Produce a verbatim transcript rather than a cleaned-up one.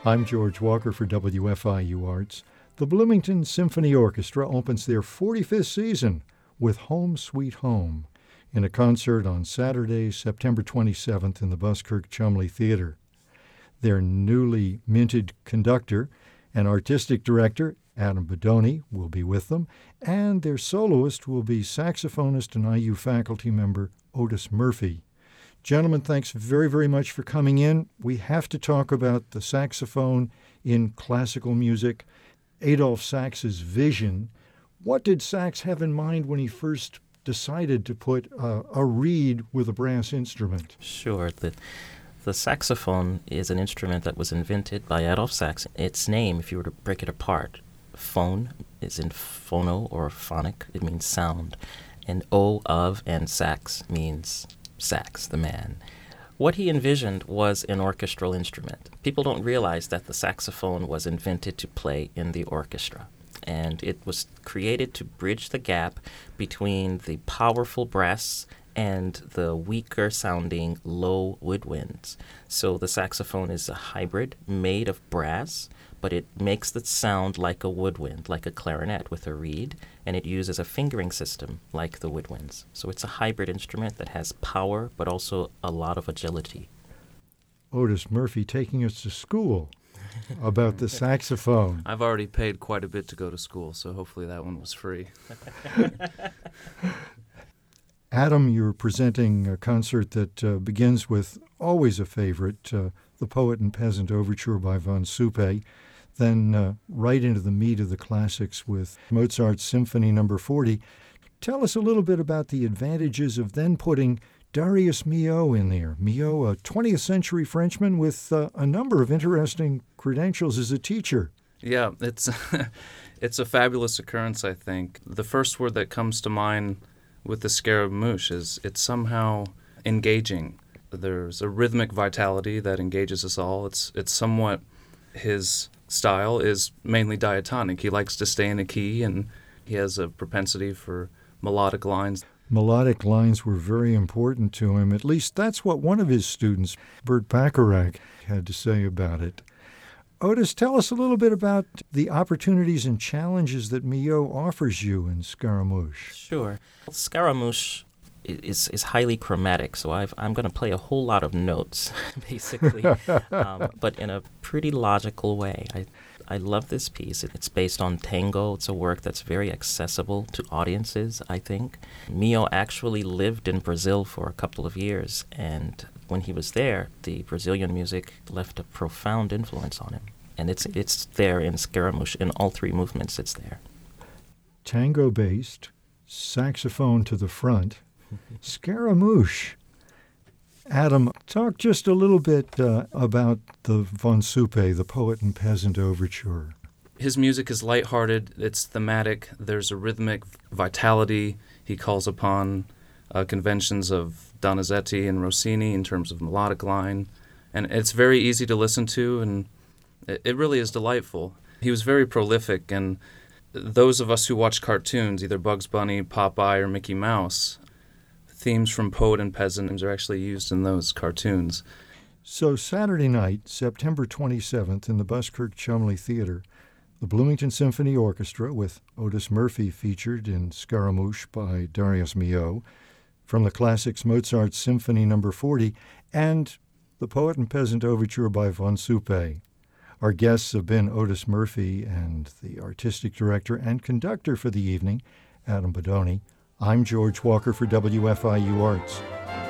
I'm George Walker for W F I U Arts. The Bloomington Symphony Orchestra opens their forty-fifth season with Home Sweet Home in a concert on Saturday, September twenty-seventh in the Buskirk Chumley Theater. Their newly minted conductor and artistic director, Adam Bodoni, will be with them, and their soloist will be saxophonist and I U faculty member Otis Murphy. Gentlemen, thanks very, very much for coming in. We have to talk about the saxophone in classical music, Adolphe Sax's vision. What did Sax have in mind when he first decided to put uh, a reed with a brass instrument? Sure. The, the saxophone is an instrument that was invented by Adolphe Sax. Its name, if you were to break it apart, phone is in phono or phonic. It means sound. And O of and sax means sax, the man. What he envisioned was an orchestral instrument. People don't realize that the saxophone was invented to play in the orchestra. And it was created to bridge the gap between the powerful brass and the weaker sounding low woodwinds. So the saxophone is a hybrid made of brass, but it makes the sound like a woodwind, like a clarinet with a reed, and it uses a fingering system like the woodwinds. So it's a hybrid instrument that has power, but also a lot of agility. Otis Murphy taking us to school about the saxophone. I've already paid quite a bit to go to school, so hopefully that one was free. Adam, you're presenting a concert that uh, begins with always a favorite, uh, the Poet and Peasant Overture by von Suppe, then uh, right into the meat of the classics with Mozart's Symphony Number forty. Tell us a little bit about the advantages of then putting Darius Milhaud in there. Milhaud, a twentieth century Frenchman with uh, a number of interesting credentials as a teacher. Yeah, it's it's a fabulous occurrence, I think. The first word that comes to mind with the Scaramouche is it's somehow engaging. There's a rhythmic vitality that engages us all. It's it's somewhat, his style is mainly diatonic. He likes to stay in a key, and he has a propensity for melodic lines. Melodic lines were very important to him. At least that's what one of his students, Burt Bacharach, had to say about it. Otis, tell us a little bit about the opportunities and challenges that Milhaud offers you in Scaramouche. Sure. Scaramouche is is highly chromatic, so I've, I'm going to play a whole lot of notes, basically, um, but in a pretty logical way. I I love this piece. It's based on tango. It's a work that's very accessible to audiences, I think. Milhaud actually lived in Brazil for a couple of years, and when he was there, the Brazilian music left a profound influence on him. And it's it's there in Scaramouche. In all three movements, it's there. Tango-based, saxophone to the front, Scaramouche. Adam, talk just a little bit uh, about the von Suppe, the Poet and Peasant Overture. His music is lighthearted, it's thematic, there's a rhythmic vitality. He calls upon uh, conventions of Donizetti and Rossini in terms of melodic line, and it's very easy to listen to, and it, it really is delightful. He was very prolific, and those of us who watch cartoons, either Bugs Bunny, Popeye, or Mickey Mouse, themes from Poet and Peasant are actually used in those cartoons. So Saturday night, September twenty-seventh, in the Buskirk Chumley Theater, the Bloomington Symphony Orchestra, with Otis Murphy featured in Scaramouche by Darius Milhaud, from the classics Mozart's Symphony Number forty, and the Poet and Peasant Overture by von Suppe. Our guests have been Otis Murphy and the artistic director and conductor for the evening, Adam Bodoni. I'm George Walker for W F I U Arts.